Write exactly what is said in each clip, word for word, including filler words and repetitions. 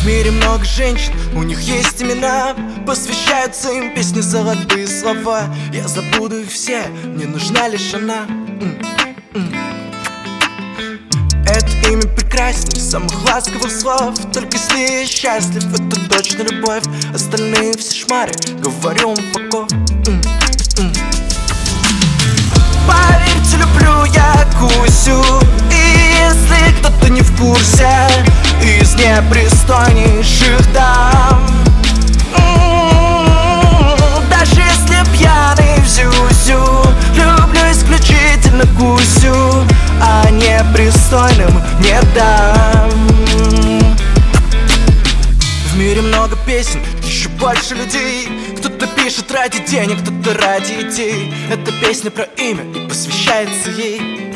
В мире много женщин, у них есть имена, посвящаются им песни, золотые слова. Я забуду их все, мне нужна лишь она. Это имя прекрасней самых ласковых слов. Только если я счастлив, это точно любовь. Остальные все шмари, говорю вам факов. Поверьте, люблю я Кусю. И если кто-то не в курсе, из непристойнейших дам, даже если пьяный в зюзю, люблю исключительно Кусю, а непристойным не дам. В мире много песен, еще больше людей. Кто-то пишет ради денег, кто-то ради идей. Эта песня про имя и посвящается ей.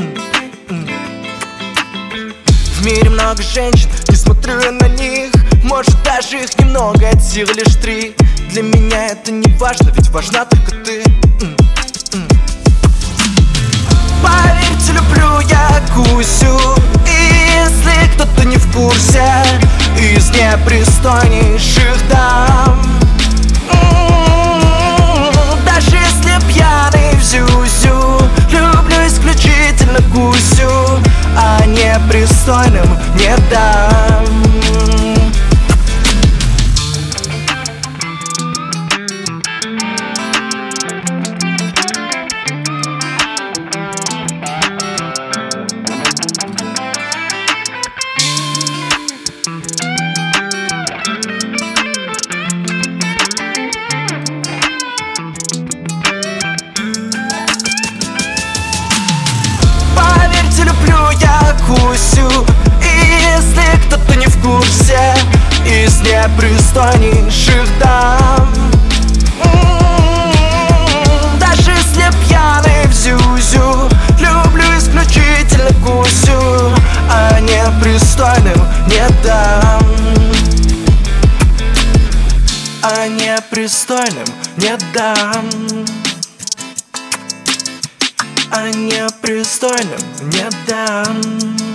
В мире много женщин, не смотрю на них. Может даже их немного, от силы лишь три. Для меня это не важно, ведь важна только ты. Поверьте, люблю я Кусю. И если кто-то не в курсе, из непристойнейших дам, даже если пьяный в зюзю, люблю исключительно Кусю, а непристойным не дам. Кусю. И если кто-то не в курсе, из непристойнейших дам, даже если пьяный в зюзю, люблю исключительно Кусю, а непристойным не дам. А непристойным не дам. А непристойным не дам.